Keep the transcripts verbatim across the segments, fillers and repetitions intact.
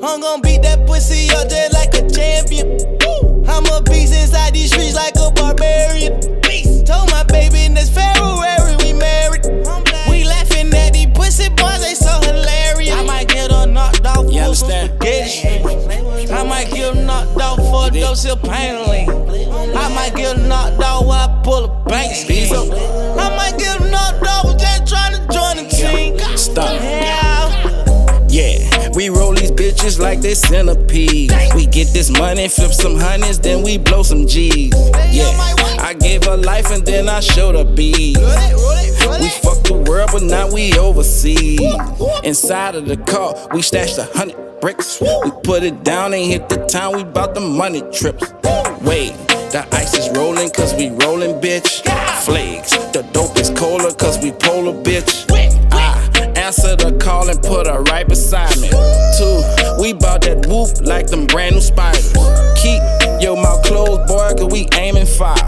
I'm gon' beat that pussy up just like a champion. I'm a beast inside these streets like a barbarian. Beast. Told my baby in this February we married. We laughing at these pussy boys, they so hilarious. I might get her knocked off You for some understand? spaghetti. I might get her knocked off for a dose of pain. I might get her knocked off while I pull a bank scheme. I might get her knocked off just trying to join the team. Stop. Yeah. Yeah, we roll these bitches like they centipedes. We get this money, flip some honeys, then we blow some G's. Yeah, I gave her life and then I showed her bees. We fuck the world, but now we overseas. Inside of the car, we stashed a hundred bricks. We put it down and hit the town, we bout the money trips. Wait, the ice is rolling cause we rolling, bitch. Flakes, the dope is colder cause we polar, bitch. I answer the call and put her right beside me. Two, we bout that whoop like them brand new spiders. Keep your mouth closed, boy, cause we aiming fire.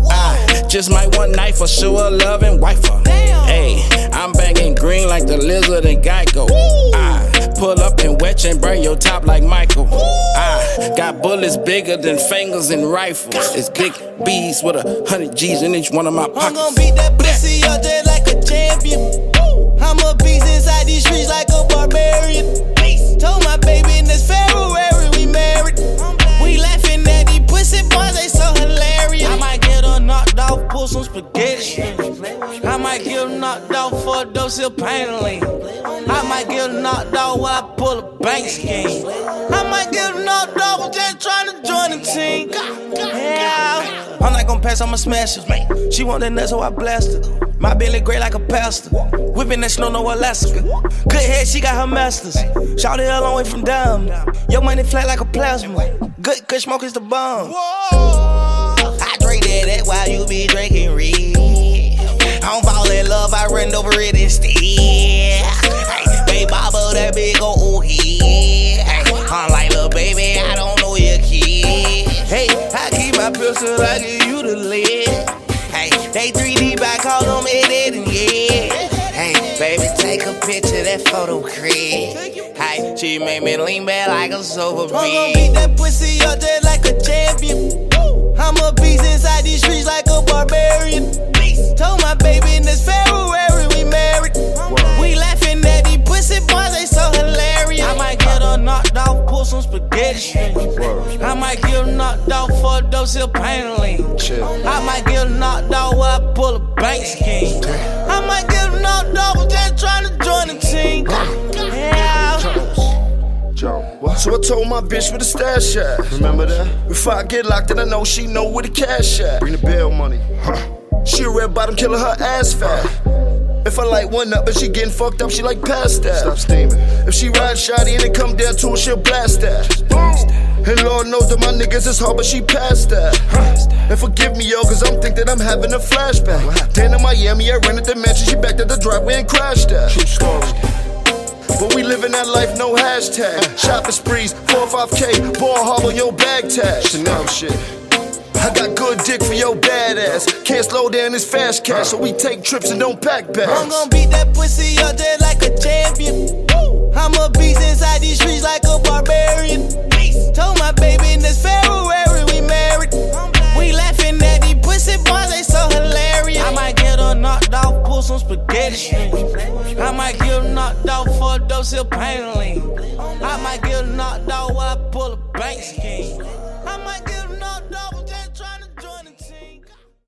I just might want knife for show her love and wife her. Hey, I'm banging green like the lizard and Geico. I pull up and wet and burn your top like Michael. I got bullets bigger than fingers and rifles. It's big B's with a hundred G's in each one of my pockets. I'm gon' beat that pussy up just like a champion. I'm a beast inside these streets like a barbarian. Told my baby in this February we married. We laughing at these pussy boys, they so hilarious. I might get her knocked off, pull some spaghetti. I might get her knocked off for a dose of pain. I might get her knocked off while I pull a bank scheme. I might get her knocked off just trying to join the team. Yeah. I'm not gon' pass, I'ma smash her. She want that nut, so I blast her. My belly gray like a pastor. Whipping that snow, no Alaska. Good head, she got her masters. Shout it a long way from down. Your money flat like a plasma. Good kush smoke is the bomb. I drink that, that while you be drinking red. I don't fall in love, I run over it instead. Hey, baby, bobble that big ol' head. Hey, I'm like, little baby, I don't know your kid. Hey, I keep my pistol, I give you the lead. Hey, they three D back, call them Ed, and yeah. Hey, baby, take a picture, that photo crib. Hey, she made me lean back like a sofa beat. I'm gon' beat that pussy up just like a champion. I'm a beast inside these streets like a barbarian. Told my baby in this February we married. We laughing at these pussy boys, they so hilarious. I might get her knocked off, pull some spaghetti. I might get her knocked off for a dose of pain. I might get her knocked off while I pull a bank scheme. I might get her knocked off just trying to join the team. Yeah. So I told my bitch where the stash at. Remember that? Before I get locked in, I know she know where the cash at. Bring the bail money. Huh. She a red bottom killer, her ass fat. If I light one up and she getting fucked up, she like past that. Stop steaming. If she ride shoddy and it come down to her, she'll blast that. And Lord knows that my niggas is hard, but she passed that. And forgive me, yo, cause I'm thinking I'm having a flashback. Down in Miami, I rented the mansion, she backed at the driveway and crashed that. True story. But we living that life, no hashtag. Shopping sprees, four or five K, ball harbor, your bag tag. Chanel shit. I got good dick for your badass. Can't slow down this fast cash, so we take trips and don't pack bags. I'm gon' beat that pussy up just like a champion. I'm a beast inside these streets like a barbarian. Told my baby in this February we married. We laughing at these pussy boys, they so hilarious. I might get her knocked off, pull some spaghetti. I might get her knocked off for a dose of pain. I might get her knocked off while I pull a bank scheme.